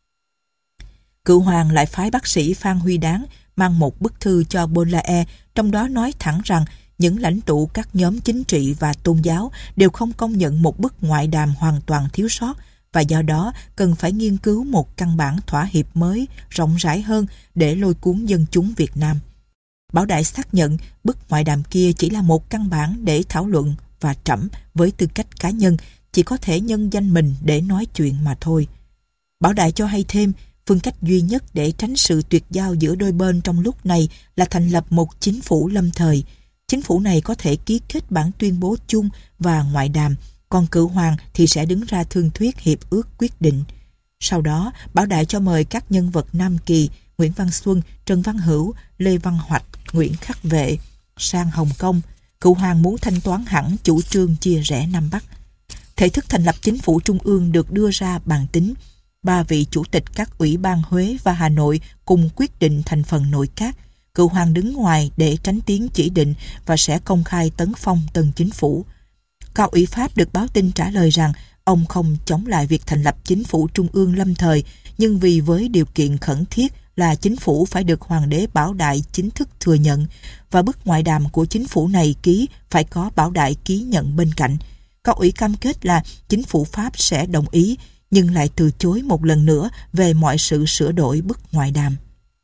Cựu hoàng lại phái bác sĩ Phan Huy Đáng mang một bức thư cho Bollaert, trong đó nói thẳng rằng những lãnh tụ các nhóm chính trị và tôn giáo đều không công nhận một bức ngoại đàm hoàn toàn thiếu sót và do đó cần phải nghiên cứu một căn bản thỏa hiệp mới, rộng rãi hơn để lôi cuốn dân chúng Việt Nam. Bảo Đại xác nhận bức ngoại đàm kia chỉ là một căn bản để thảo luận và trẫm với tư cách cá nhân chỉ có thể nhân danh mình để nói chuyện mà thôi. Bảo Đại cho hay thêm, phương cách duy nhất để tránh sự tuyệt giao giữa đôi bên trong lúc này là thành lập một chính phủ lâm thời. Chính phủ này có thể ký kết bản tuyên bố chung và ngoại đàm, còn cựu hoàng thì sẽ đứng ra thương thuyết hiệp ước quyết định. Sau đó, Bảo Đại cho mời các nhân vật Nam Kỳ, Nguyễn Văn Xuân, Trần Văn Hữu, Lê Văn Hoạch, Nguyễn Khắc Vệ sang Hồng Kông. Cựu hoàng muốn thanh toán hẳn chủ trương chia rẽ Nam Bắc. Thể thức thành lập chính phủ trung ương được đưa ra bàn tính. 3 vị chủ tịch các ủy ban Huế và Hà Nội cùng quyết định thành phần nội các. Cựu hoàng đứng ngoài để tránh tiếng chỉ định và sẽ công khai tấn phong tân chính phủ. Cao ủy Pháp được báo tin trả lời rằng ông không chống lại việc thành lập chính phủ trung ương lâm thời, nhưng vì với điều kiện khẩn thiết là chính phủ phải được hoàng đế Bảo Đại chính thức thừa nhận, và bức ngoại đàm của chính phủ này ký phải có Bảo Đại ký nhận bên cạnh. Cao ủy cam kết là chính phủ Pháp sẽ đồng ý, nhưng lại từ chối một lần nữa về mọi sự sửa đổi bức ngoại đàm.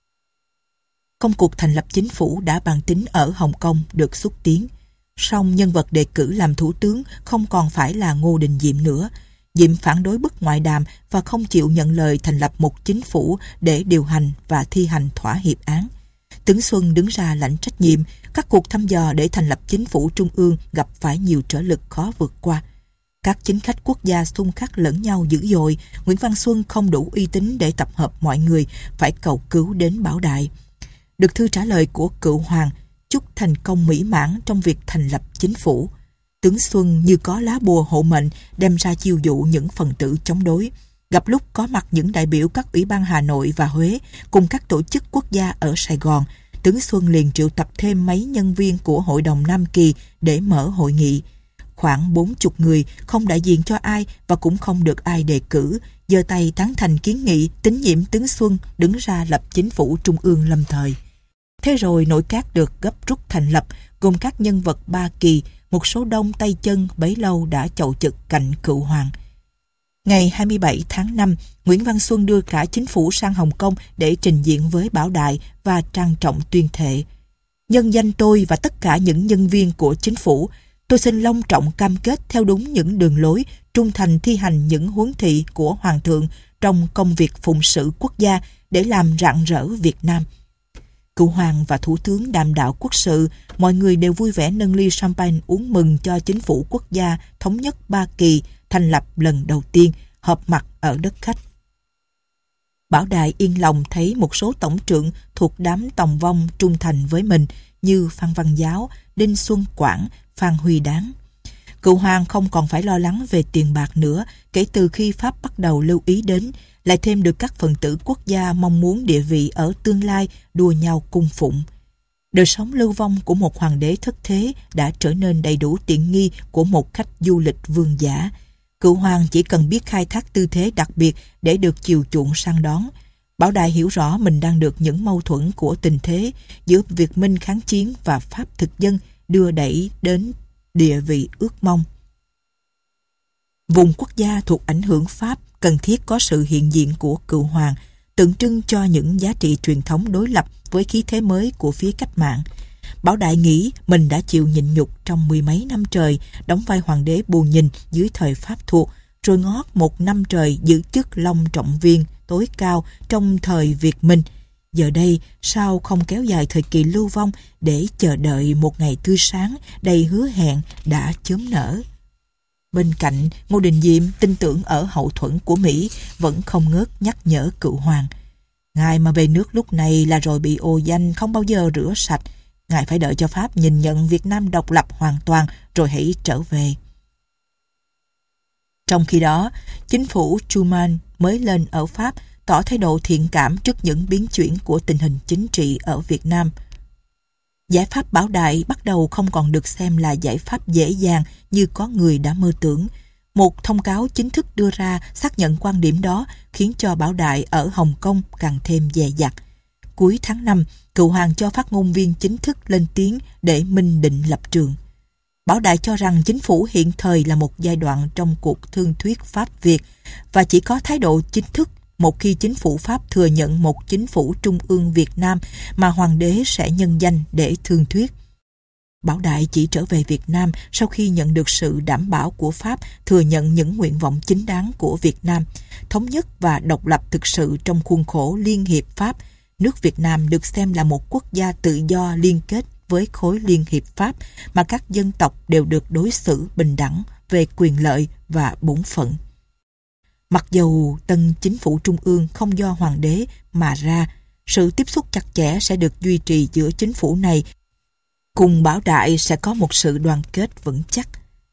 Công cuộc thành lập chính phủ đã bàn tính ở Hồng Kông được xúc tiến. Song nhân vật đề cử làm thủ tướng không còn phải là Ngô Đình Diệm nữa. Diệm phản đối bức ngoại đàm và không chịu nhận lời thành lập một chính phủ để điều hành và thi hành thỏa hiệp án. Tướng Xuân đứng ra lãnh trách nhiệm. Các cuộc thăm dò để thành lập chính phủ trung ương gặp phải nhiều trở lực khó vượt qua. Các chính khách quốc gia xung khắc lẫn nhau dữ dội. Nguyễn Văn Xuân không đủ uy tín để tập hợp mọi người, phải cầu cứu đến Bảo Đại. Được thư trả lời của cựu hoàng chúc thành công mỹ mãn trong việc thành lập chính phủ. Tướng Xuân như có lá bùa hộ mệnh đem ra chiêu dụ những phần tử chống đối. Gặp lúc có mặt những đại biểu các ủy ban Hà Nội và Huế cùng các tổ chức quốc gia ở Sài Gòn, tướng Xuân liền triệu tập thêm mấy nhân viên của Hội đồng Nam Kỳ để mở hội nghị. Khoảng 40 người, không đại diện cho ai và cũng không được ai đề cử, giơ tay tán thành kiến nghị tín nhiệm tướng Xuân đứng ra lập chính phủ trung ương lâm thời. Thế rồi nội các được gấp rút thành lập, gồm các nhân vật Ba Kỳ, một số đông tay chân bấy lâu đã chầu chực cạnh cựu hoàng. Ngày 27 tháng 5, Nguyễn Văn Xuân đưa cả chính phủ sang Hồng Kông để trình diện với Bảo Đại và trang trọng tuyên thệ. Nhân danh tôi và tất cả những nhân viên của chính phủ, tôi xin long trọng cam kết theo đúng những đường lối, trung thành thi hành những huấn thị của Hoàng thượng trong công việc phụng sự quốc gia để làm rạng rỡ Việt Nam. Cựu hoàng và thủ tướng đàm đạo quốc sự, mọi người đều vui vẻ nâng ly champagne uống mừng cho chính phủ quốc gia thống nhất Ba Kỳ thành lập lần đầu tiên, họp mặt ở đất khách. Bảo Đại yên lòng thấy một số tổng trưởng thuộc đám tòng vong trung thành với mình như Phan Văn Giáo, Đinh Xuân Quảng, Phan Huy Đáng. Cựu hoàng không còn phải lo lắng về tiền bạc nữa kể từ khi Pháp bắt đầu lưu ý đến, lại thêm được các phần tử quốc gia mong muốn địa vị ở tương lai đua nhau cung phụng. Đời sống lưu vong của một hoàng đế thất thế đã trở nên đầy đủ tiện nghi của một khách du lịch vương giả. Cựu hoàng chỉ cần biết khai thác tư thế đặc biệt để được chiều chuộng săn đón. Bảo Đại hiểu rõ mình đang được những mâu thuẫn của tình thế giữa Việt Minh kháng chiến và Pháp thực dân đưa đẩy đến địa vị ước mong. Vùng quốc gia thuộc ảnh hưởng Pháp cần thiết có sự hiện diện của cựu hoàng, tượng trưng cho những giá trị truyền thống đối lập với khí thế mới của phía cách mạng. Bảo Đại nghĩ mình đã chịu nhịn nhục trong 10 mấy năm trời, đóng vai hoàng đế bù nhìn dưới thời Pháp thuộc, rồi ngót 1 năm trời giữ chức Long Trọng Viên tối cao trong thời Việt Minh. Giờ đây, sao không kéo dài thời kỳ lưu vong để chờ đợi một ngày tươi sáng đầy hứa hẹn đã chớm nở? Bên cạnh, Ngô Đình Diệm tin tưởng ở hậu thuẫn của Mỹ vẫn không ngớt nhắc nhở cựu hoàng. Ngài mà về nước lúc này là rồi bị ô danh, không bao giờ rửa sạch. Ngài phải đợi cho Pháp nhìn nhận Việt Nam độc lập hoàn toàn rồi hãy trở về. Trong khi đó, chính phủ Truman mới lên ở Pháp tỏ thái độ thiện cảm trước những biến chuyển của tình hình chính trị ở Việt Nam. Giải pháp Bảo Đại bắt đầu không còn được xem là giải pháp dễ dàng như có người đã mơ tưởng. Một thông cáo chính thức đưa ra xác nhận quan điểm đó khiến cho Bảo Đại ở Hồng Kông càng thêm dè dặt. Cuối tháng 5, cựu hoàng cho phát ngôn viên chính thức lên tiếng để minh định lập trường. Bảo Đại cho rằng chính phủ hiện thời là một giai đoạn trong cuộc thương thuyết Pháp-Việt và chỉ có thái độ chính thức một khi chính phủ Pháp thừa nhận một chính phủ trung ương Việt Nam mà hoàng đế sẽ nhân danh để thương thuyết. Bảo Đại chỉ trở về Việt Nam sau khi nhận được sự đảm bảo của Pháp thừa nhận những nguyện vọng chính đáng của Việt Nam, thống nhất và độc lập thực sự trong khuôn khổ Liên hiệp Pháp. Nước Việt Nam được xem là một quốc gia tự do liên kết với khối Liên hiệp Pháp mà các dân tộc đều được đối xử bình đẳng về quyền lợi và bổn phận. Mặc dầu tân chính phủ trung ương không do hoàng đế mà ra, sự tiếp xúc chặt chẽ sẽ được duy trì giữa chính phủ này cùng Bảo Đại sẽ có một sự đoàn kết vững chắc.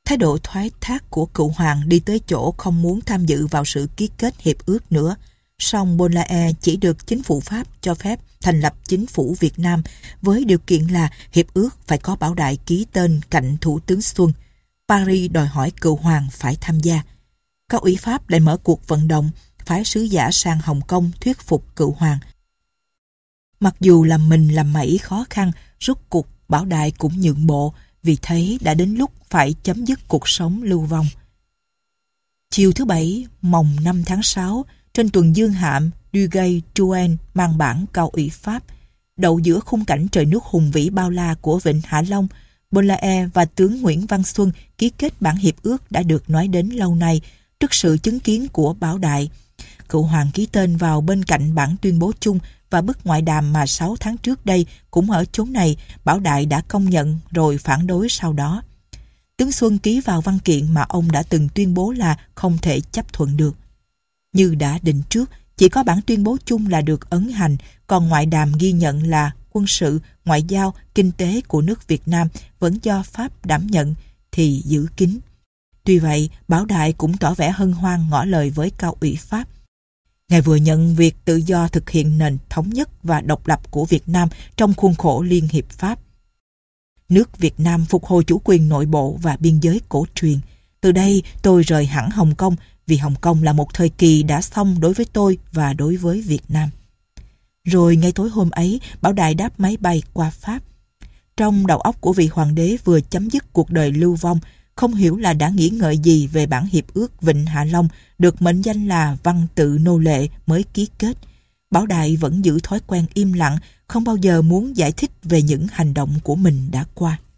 Thái độ thoái thác của cựu hoàng đi tới chỗ không muốn tham dự vào sự ký kết hiệp ước nữa. Song Baudelaire chỉ được chính phủ Pháp cho phép thành lập chính phủ Việt Nam với điều kiện là hiệp ước phải có Bảo Đại ký tên cạnh Thủ tướng Xuân. Paris đòi hỏi cựu hoàng phải tham gia. Cao ủy Pháp lại mở cuộc vận động phái sứ giả sang Hồng Kông thuyết phục cựu hoàng. Mặc dù làm mình làm mẩy khó khăn, rốt cuộc Bảo Đại cũng nhượng bộ vì thấy đã đến lúc phải chấm dứt cuộc sống lưu vong. Chiều thứ Bảy, mồng 5 tháng 6, trên tuần dương hạm Duguay-Trouin mang bản Cao ủy Pháp, đậu giữa khung cảnh trời nước hùng vĩ bao la của Vịnh Hạ Long, Baudelaire và tướng Nguyễn Văn Xuân ký kết bản hiệp ước đã được nói đến lâu nay trước sự chứng kiến của Bảo Đại. Cựu hoàng ký tên vào bên cạnh bản tuyên bố chung và bức ngoại đàm mà 6 tháng trước đây cũng ở chốn này Bảo Đại đã công nhận rồi phản đối sau đó. Tướng Xuân ký vào văn kiện mà ông đã từng tuyên bố là không thể chấp thuận được. Như đã định trước, chỉ có bản tuyên bố chung là được ấn hành, còn ngoại đàm ghi nhận là quân sự, ngoại giao, kinh tế của nước Việt Nam vẫn do Pháp đảm nhận thì giữ kín. Tuy vậy, Bảo Đại cũng tỏ vẻ hân hoan ngỏ lời với Cao ủy Pháp. Ngài vừa nhận việc tự do thực hiện nền thống nhất và độc lập của Việt Nam trong khuôn khổ Liên hiệp Pháp. Nước Việt Nam phục hồi chủ quyền nội bộ và biên giới cổ truyền. Từ đây tôi rời hẳn Hồng Kông vì Hồng Kông là một thời kỳ đã xong đối với tôi và đối với Việt Nam. Rồi ngay tối hôm ấy, Bảo Đại đáp máy bay qua Pháp. Trong đầu óc của vị hoàng đế vừa chấm dứt cuộc đời lưu vong, không hiểu là đã nghĩ ngợi gì về bản hiệp ước Vịnh Hạ Long được mệnh danh là văn tự nô lệ mới ký kết. Bảo Đại vẫn giữ thói quen im lặng, không bao giờ muốn giải thích về những hành động của mình đã qua.